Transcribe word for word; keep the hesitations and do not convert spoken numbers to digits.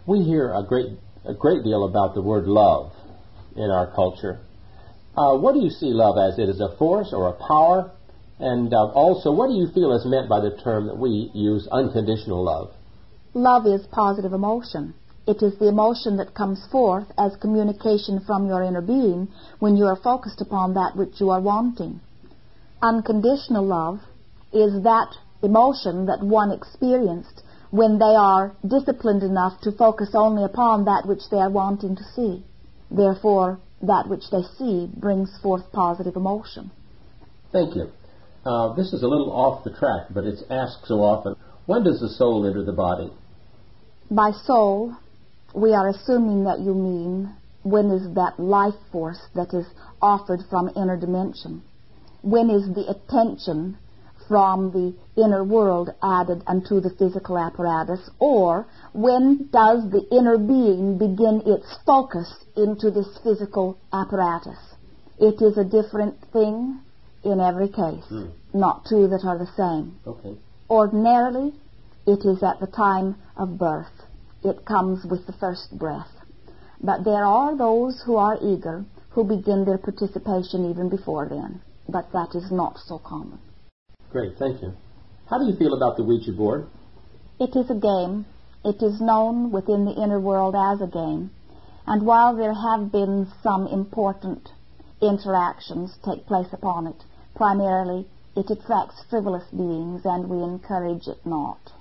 We hear a great a great deal about the word love in our culture. Uh, what do you see love as? It is a force or a power? And uh, also, what do you feel is meant by the term that we use, unconditional love? Love is positive emotion. It is the emotion that comes forth as communication from your inner being when you are focused upon that which you are wanting. Unconditional love is that emotion that one experienced when they are disciplined enough to focus only upon that which they are wanting to see. Therefore, that which they see brings forth positive emotion. Thank you. Uh, this is a little off the track, but it's asked so often. When does the soul enter the body? By soul, we are assuming that you mean when is that life force that is offered from inner dimension? When is the attention from the inner world added unto the physical apparatus? Or when does the inner being begin its focus into this physical apparatus? It is a different thing in every case, hmm. not two that are the same. Okay. Ordinarily, it is at the time of birth. It comes with the first breath. But there are those who are eager, who begin their participation even before then. But that is not so common. Great, thank you. How do you feel about the Ouija board? It is a game. It is known within the inner world as a game. And while there have been some important interactions take place upon it, primarily it attracts frivolous beings, and we encourage it not.